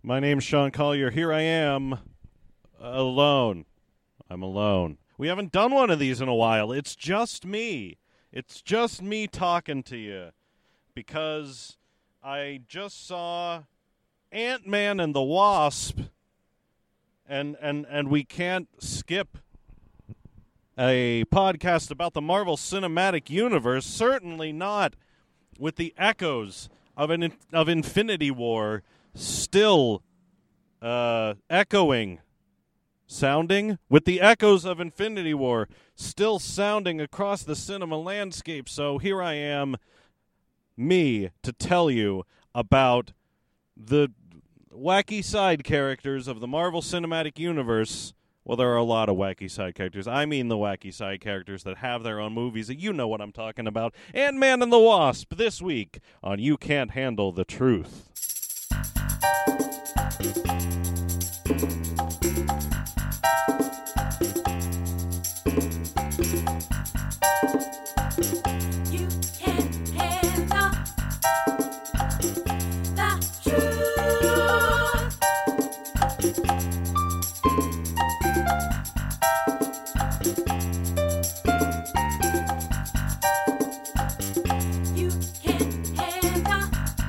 My name's Sean Collier. Here I am, alone. I'm alone. We haven't done one of these in a while. It's just me. It's just me talking to you. Because I just saw Ant-Man and the Wasp, and we can't skip a podcast about the Marvel Cinematic Universe. Certainly not with the echoes of Infinity War still echoing, sounding, with the echoes of Infinity War still sounding across the cinema landscape. So here I am, me, to tell you about the wacky side characters of the Marvel Cinematic Universe. Well, there are a lot of wacky side characters. I mean the wacky side characters that have their own movies. You know what I'm talking about. Ant-Man and the Wasp this week on You Can't Handle the Truth. You can't handle the truth. You can't handle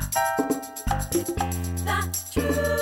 the truth.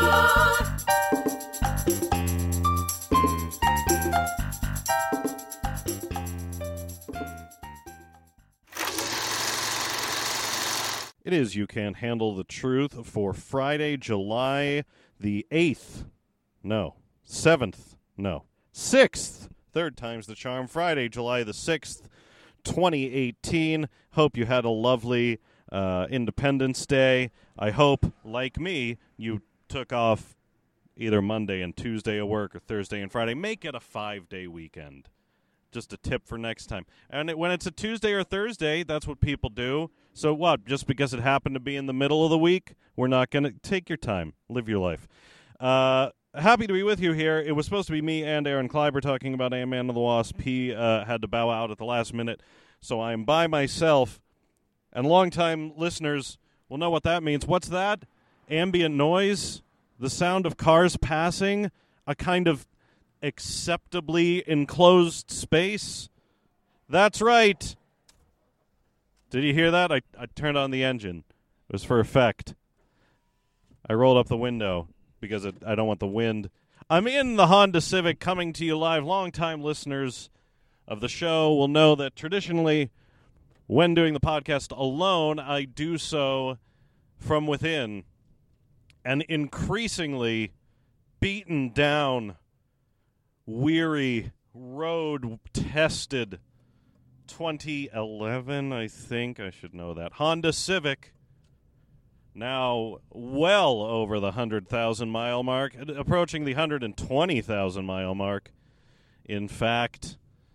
It is You Can't Handle the Truth for Friday, July the 8th. No. 7th. No. 6th. Third time's the charm. Friday, July the 6th, 2018. Hope you had a lovely Independence Day. I hope, like me, you took off either Monday and Tuesday at work or Thursday and Friday. Make it a 5-day weekend. Just a tip for next time. And when it's a Tuesday or Thursday, that's what people do. So what? Just because it happened to be in the middle of the week, we're not going to take your time. Live your life. Happy to be with you here. It was supposed to be me and Aaron Kleiber talking about Ant-Man and the Wasp. He had to bow out at the last minute, so I'm by myself. And longtime listeners will know what that means. What's that? Ambient noise? The sound of cars passing? A kind of acceptably enclosed space? That's right. Did you hear that? I turned on the engine. It was for effect. I rolled up the window because I don't want the wind. I'm in the Honda Civic coming to you live. Longtime listeners of the show will know that traditionally, when doing the podcast alone, I do so from within an increasingly beaten down, weary, road-tested 2011, I think. I should know that. Honda Civic, now well over the 100,000-mile mark, approaching the 120,000-mile mark, in fact.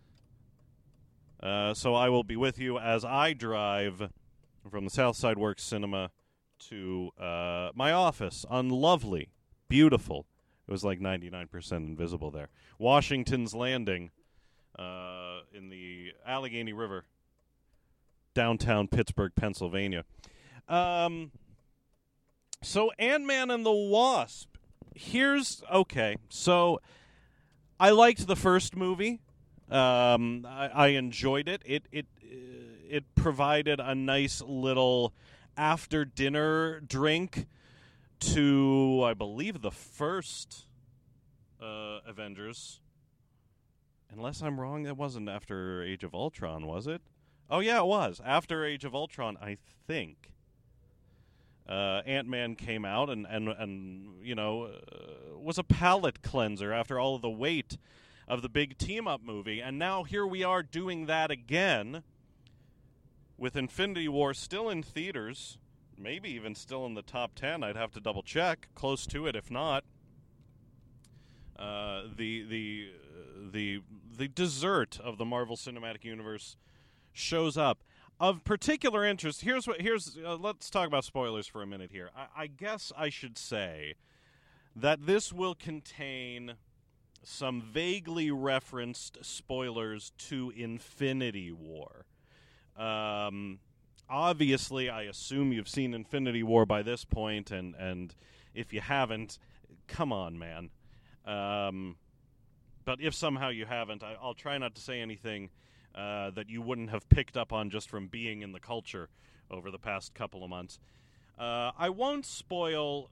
So I will be with you as I drive from the Southside Works Cinema to my office on lovely, beautiful, it was like 99% invisible there, Washington's Landing, in the Allegheny River, downtown Pittsburgh, Pennsylvania. So Ant-Man and the Wasp. So I liked the first movie. I enjoyed it. It provided a nice little after-dinner drink to, I believe, the first Avengers. Unless I'm wrong, it wasn't after Age of Ultron, was it? Oh, yeah, it was. After Age of Ultron, I think. Ant-Man came out and was a palate cleanser after all of the weight of the big team-up movie. And now here we are doing that again with Infinity War still in theaters, maybe even still in the top 10. I'd have to double-check. Close to it, if not. The dessert of the Marvel Cinematic Universe shows up. Of particular interest, let's talk about spoilers for a minute here. I guess I should say that this will contain some vaguely referenced spoilers to Infinity War. Obviously, I assume you've seen Infinity War by this point, and If you haven't, come on, man. But if somehow you haven't, I'll try not to say anything that you wouldn't have picked up on just from being in the culture over the past couple of months. I won't spoil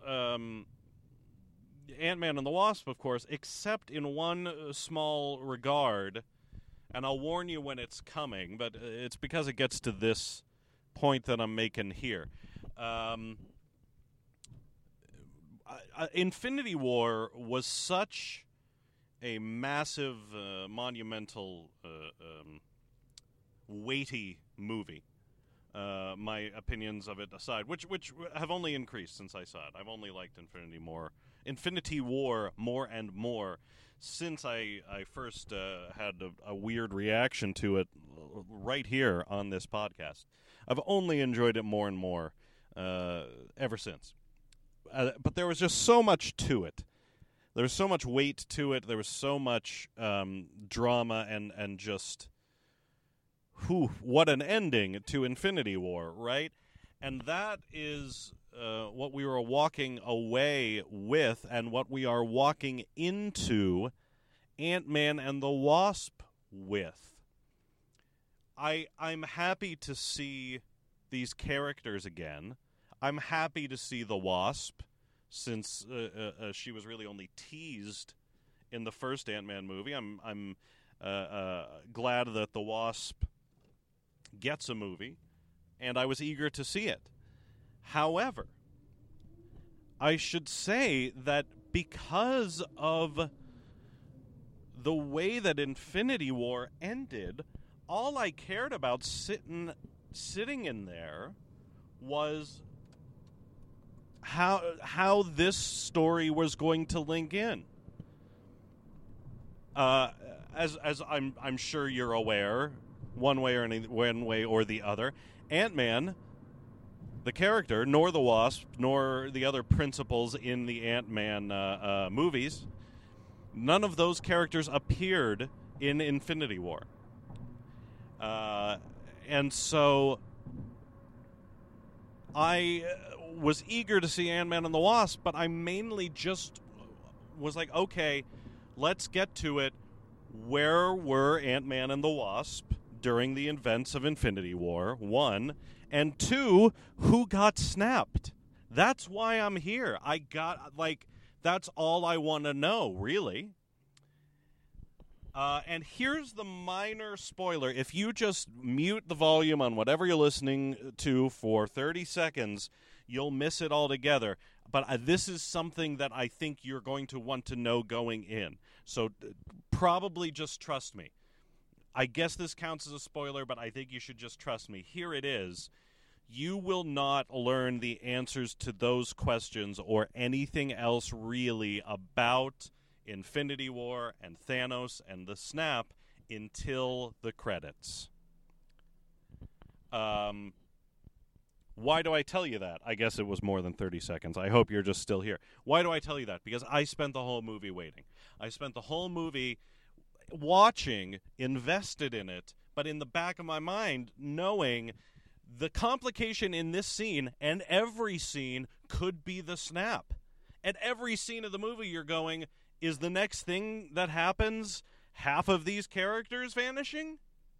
Ant-Man and the Wasp, of course, except in one small regard, and I'll warn you when it's coming, but it's because it gets to this point that I'm making here. Infinity War was such a massive, monumental, weighty movie. My opinions of it aside, which have only increased since I saw it. I've only liked Infinity War more and more since I first had a weird reaction to it right here on this podcast. I've only enjoyed it more and more ever since. But there was just so much to it. There was so much weight to it. There was so much drama and just, what an ending to Infinity War, right? And that is what we were walking away with and what we are walking into Ant-Man and the Wasp with. I'm happy to see these characters again. I'm happy to see the Wasp, since she was really only teased in the first Ant-Man movie. I'm glad that the Wasp gets a movie, and I was eager to see it. However, I should say that because of the way that Infinity War ended, all I cared about sitting in there was how this story was going to link in. As I'm sure you're aware, one way or the other, Ant-Man, the character, nor the Wasp, nor the other principals in the Ant-Man movies, none of those characters appeared in Infinity War. And so I was eager to see Ant-Man and the Wasp, but I mainly just was like, okay, let's get to it. Where were Ant-Man and the Wasp during the events of Infinity War, 1, and 2, who got snapped? That's why I'm here. That's all I want to know, really. And here's the minor spoiler. If you just mute the volume on whatever you're listening to for 30 seconds, you'll miss it altogether. But this is something that I think you're going to want to know going in. So probably just trust me. I guess this counts as a spoiler, but I think you should just trust me. Here it is. You will not learn the answers to those questions or anything else really about Infinity War and Thanos and the snap until the credits. Why do I tell you that? I guess it was more than 30 seconds. I hope you're just still here. Why do I tell you that? Because I spent the whole movie waiting. I spent the whole movie watching, invested in it, but in the back of my mind, knowing the complication in this scene and every scene could be the snap. At every scene of the movie, you're going, is the next thing that happens half of these characters vanishing?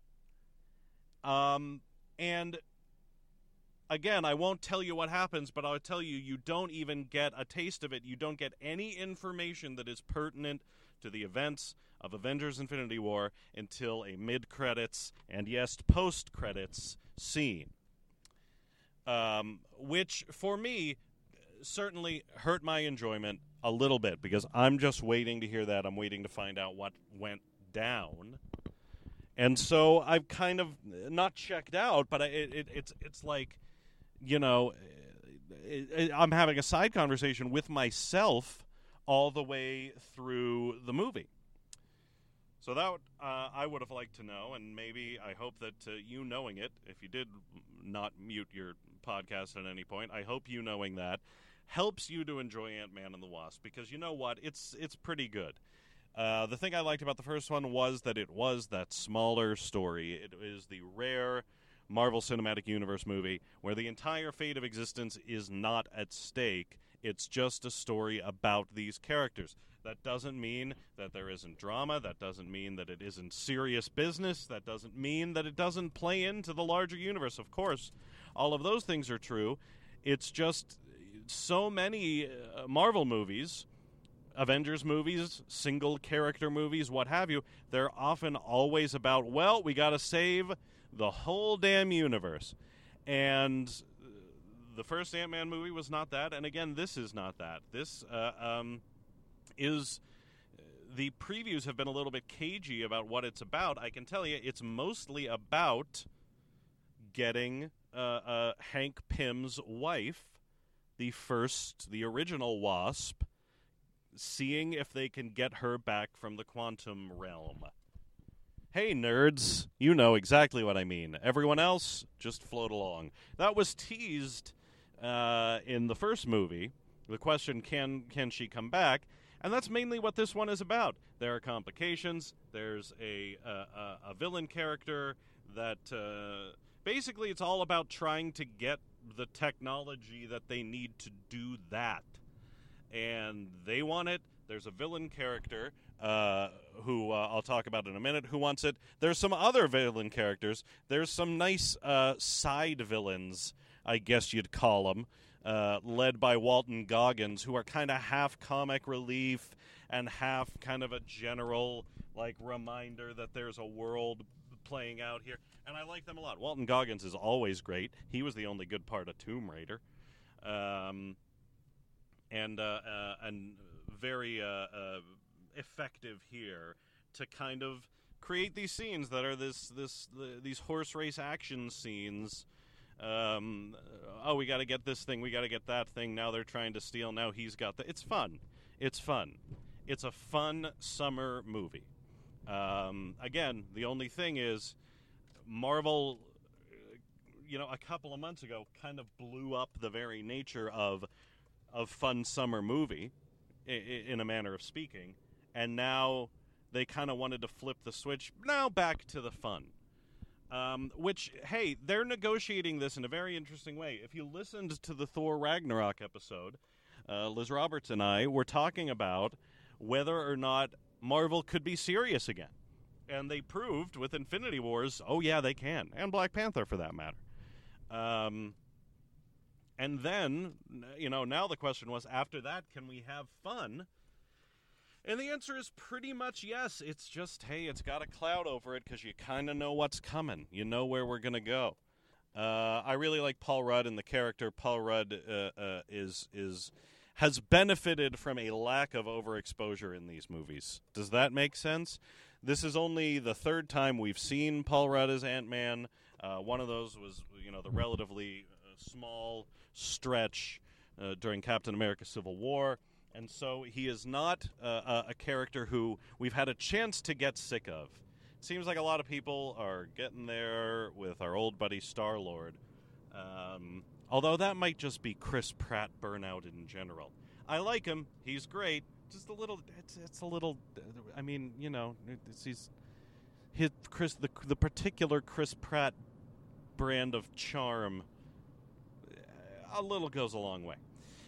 And again, I won't tell you what happens, but I'll tell you, you don't even get a taste of it. You don't get any information that is pertinent to the events of Avengers Infinity War until a mid-credits and, yes, post-credits scene. Which, for me, certainly hurt my enjoyment a little bit, because I'm just waiting to hear that. I'm waiting to find out what went down. And so I've kind of not checked out, but it's like, you know, I'm having a side conversation with myself all the way through the movie. So that I would have liked to know, and maybe I hope that you knowing it, if you did not mute your podcast at any point, I hope you knowing that helps you to enjoy Ant-Man and the Wasp, because you know what? It's pretty good. The thing I liked about the first one was that it was that smaller story. It is the rare Marvel Cinematic Universe movie where the entire fate of existence is not at stake. It's just a story about these characters. That doesn't mean that there isn't drama. That doesn't mean that it isn't serious business. That doesn't mean that it doesn't play into the larger universe. Of course, all of those things are true. It's just so many Marvel movies, Avengers movies, single character movies, what have you, they're often always about, well, we got to save the whole damn universe. And the first Ant-Man movie was not that, and again, this is not that. This is the previews have been a little bit cagey about what it's about. I can tell you, it's mostly about getting Hank Pym's wife, the original Wasp, seeing if they can get her back from the quantum realm. Hey, nerds, you know exactly what I mean. Everyone else, just float along. That was teased in the first movie. The question, can she come back? And that's mainly what this one is about. There are complications. There's a villain character that basically it's all about trying to get the technology that they need to do that. And they want it. There's a villain character who I'll talk about in a minute who wants it. There's some other villain characters. There's some nice side villains, I guess you'd call them, led by Walton Goggins, who are kind of half comic relief and half kind of a general reminder that there's a world playing out here. And I like them a lot. Walton Goggins is always great. He was the only good part of Tomb Raider. And very effective here to kind of create these scenes that are these horse race action scenes. We got to get this thing, we got to get that thing. Now they're trying to steal. Now he's got the. It's fun. It's fun. It's a fun summer movie. Again, the only thing is, Marvel, a couple of months ago, kind of blew up the very nature of fun summer movie, in a manner of speaking, and now they kind of wanted to flip the switch. Now back to the fun. Which, hey, they're negotiating this in a very interesting way. If you listened to the Thor Ragnarok episode, Liz Roberts and I were talking about whether or not Marvel could be serious again. And they proved with Infinity Wars, oh yeah, they can. And Black Panther, for that matter. And then, now the question was, after that, can we have fun? And the answer is pretty much yes. It's just, hey, it's got a cloud over it because you kind of know what's coming. You know where we're going to go. I really like Paul Rudd and the character. Paul Rudd has benefited from a lack of overexposure in these movies. Does that make sense? This is only the third time we've seen Paul Rudd as Ant-Man. One of those was, the relatively small stretch during Captain America Civil War. And so he is not a character who we've had a chance to get sick of. It seems like a lot of people are getting there with our old buddy Star-Lord. Although that might just be Chris Pratt burnout in general. I like him. He's great. Just a little, it's a little, I mean, the particular Chris Pratt brand of charm, a little goes a long way.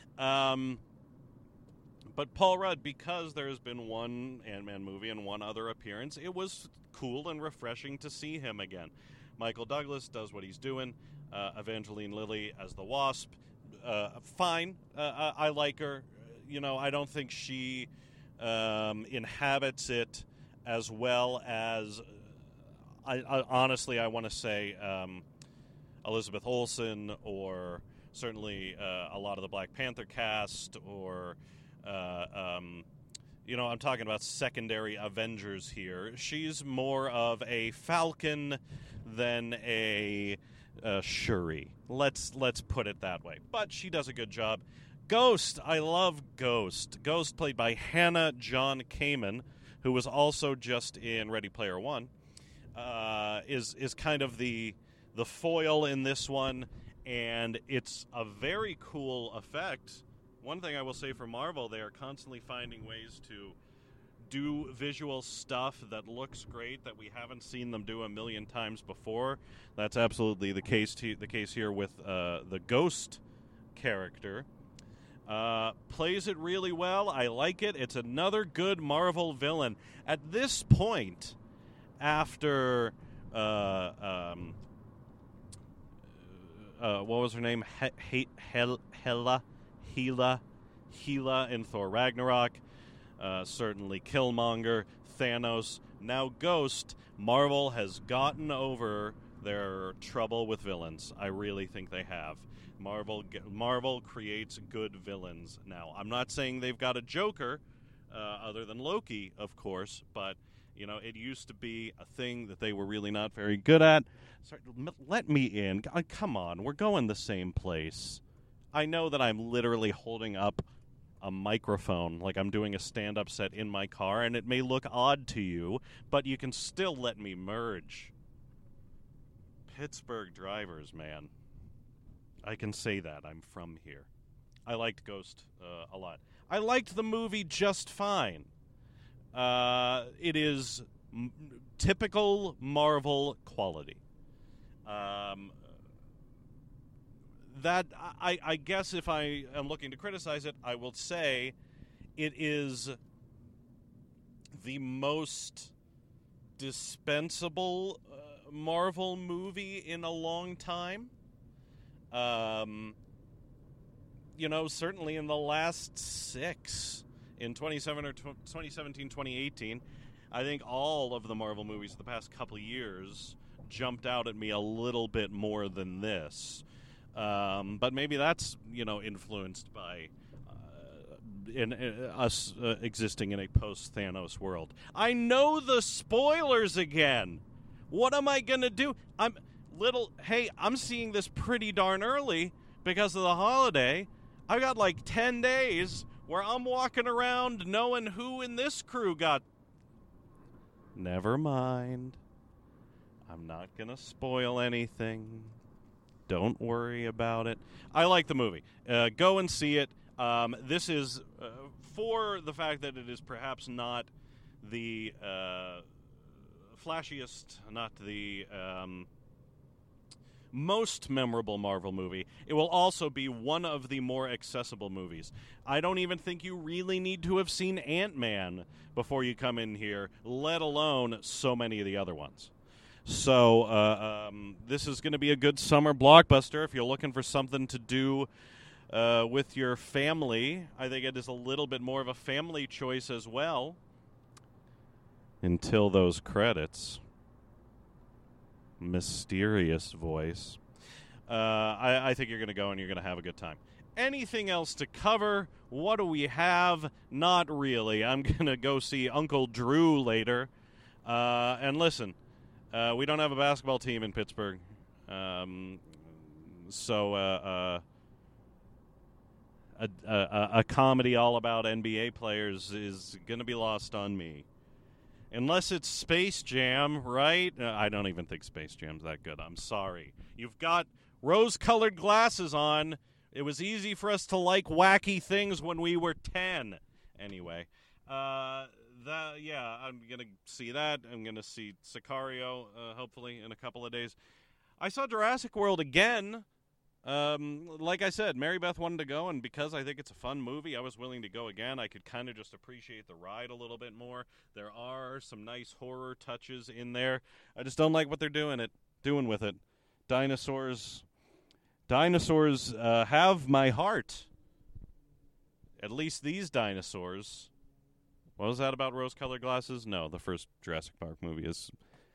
But Paul Rudd, because there has been one Ant-Man movie and one other appearance, it was cool and refreshing to see him again. Michael Douglas does what he's doing. Evangeline Lilly as the Wasp, fine. I like her. I don't think she inhabits it as well as, honestly, I want to say Elizabeth Olsen, or certainly a lot of the Black Panther cast, or I'm talking about secondary Avengers here. She's more of a Falcon than a Shuri. Let's put it that way. But she does a good job. Ghost, I love Ghost. Ghost, played by Hannah John Kamen, who was also just in Ready Player One, is kind of the foil in this one, and it's a very cool effect. One thing I will say for Marvel, they are constantly finding ways to do visual stuff that looks great that we haven't seen them do a million times before. That's absolutely the case here with the Ghost character. Plays it really well. I like it. It's another good Marvel villain. At this point, after what was her name? Hela in Thor Ragnarok. Certainly Killmonger, Thanos, now Ghost. Marvel has gotten over their trouble with villains. I really think they have. Marvel creates good villains now. I'm not saying they've got a Joker, other than Loki, of course, but it used to be a thing that they were really not very good at. Let me in. Come on, we're going the same place. I know that I'm literally holding up a microphone like I'm doing a stand-up set in my car, and it may look odd to you, but you can still let me merge. Pittsburgh drivers, man. I can say that. I'm from here. I liked Ghost a lot. I liked the movie just fine. It is typical Marvel quality. That I guess if I am looking to criticize it, I will say it is the most dispensable Marvel movie in a long time. Certainly in the last 6, in 2017, 2018, I think all of the Marvel movies of the past couple of years jumped out at me a little bit more than this. But maybe that's, influenced by us existing in a post-Thanos world. I know the spoilers again. What am I going to do? I'm seeing this pretty darn early because of the holiday. I got like 10 days where I'm walking around knowing who in this crew got... Never mind. I'm not going to spoil anything. Don't worry about it. I like the movie. Go and see it. This is, for the fact that it is perhaps not the flashiest, not the most memorable Marvel movie, it will also be one of the more accessible movies. I don't even think you really need to have seen Ant-Man before you come in here, let alone so many of the other ones. So this is going to be a good summer blockbuster if you're looking for something to do with your family. I think it is a little bit more of a family choice as well. Until those credits. Mysterious voice. I think you're going to go and you're going to have a good time. Anything else to cover? What do we have? Not really. I'm going to go see Uncle Drew later. And listen, we don't have a basketball team in Pittsburgh. So a comedy all about NBA players is going to be lost on me. Unless it's Space Jam, right? I don't even think Space Jam's that good. I'm sorry. You've got rose-colored glasses on. It was easy for us to like wacky things when we were 10. Anyway, I'm going to see that. I'm going to see Sicario, hopefully, in a couple of days. I saw Jurassic World again. Like I said, Mary Beth wanted to go, and because I think it's a fun movie, I was willing to go again. I could kind of just appreciate the ride a little bit more. There are some nice horror touches in there. I just don't like what they're doing with it. Dinosaurs have my heart. At least these dinosaurs. What was that about rose-colored glasses? No, the first Jurassic Park movie is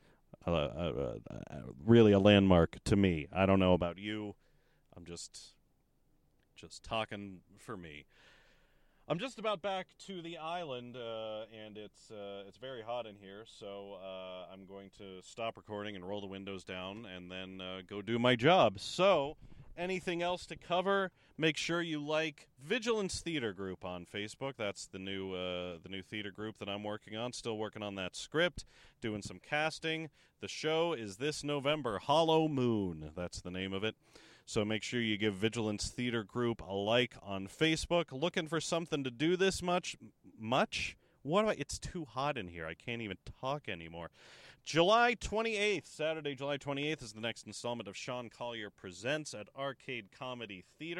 really a landmark to me. I don't know about you. I'm just talking for me. I'm just about back to the island, and it's very hot in here, so I'm going to stop recording and roll the windows down and then go do my job. So, anything else to cover? Make sure you like Vigilance Theater Group on Facebook. That's the new theater group that I'm working on. Still working on that script, doing some casting. The show is this November, Hollow Moon. That's the name of it. So make sure you give Vigilance Theater Group a like on Facebook. Looking for something to do this much? It's too hot in here. I can't even talk anymore. July 28th, Saturday, July 28th is the next installment of Sean Collier Presents at Arcade Comedy Theater.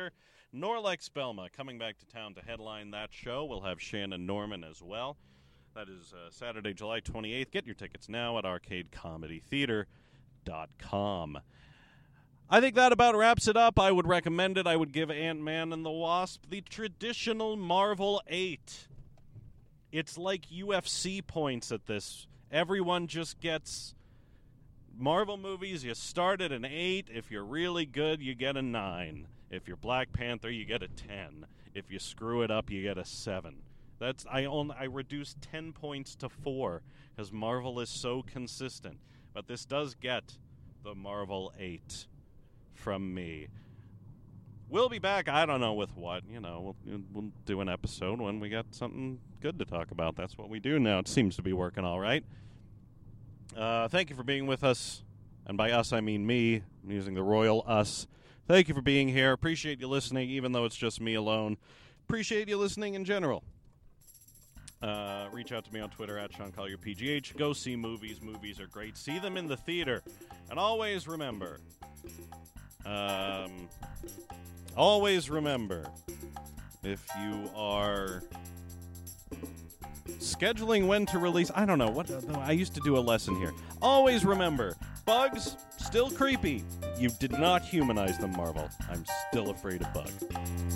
Norlex Belma coming back to town to headline that show. We'll have Shannon Norman as well. That is Saturday, July 28th. Get your tickets now at arcadecomedytheater.com. I think that about wraps it up. I would recommend it. I would give Ant-Man and the Wasp the traditional Marvel 8. It's like UFC points at this. Everyone just gets Marvel movies. You start at an 8. If you're really good, you get a 9. If you're Black Panther, you get a 10. If you screw it up, you get a 7. I reduced 10 points to 4 because Marvel is so consistent. But this does get the Marvel 8 from me. We'll be back, I don't know with what. We'll do an episode when we got something good to talk about. That's what we do now. It seems to be working all right. Thank you for being with us. And by us, I mean me. I'm using the royal us. Thank you for being here. Appreciate you listening, even though it's just me alone. Appreciate you listening in general. Reach out to me on Twitter at Sean Collier PGH. Go see movies. Movies are great. See them in the theater. And always remember, if you are scheduling when to release, I don't know, I used to do a lesson here. Always remember, bugs, still creepy. You did not humanize them, Marvel. I'm still afraid of bugs.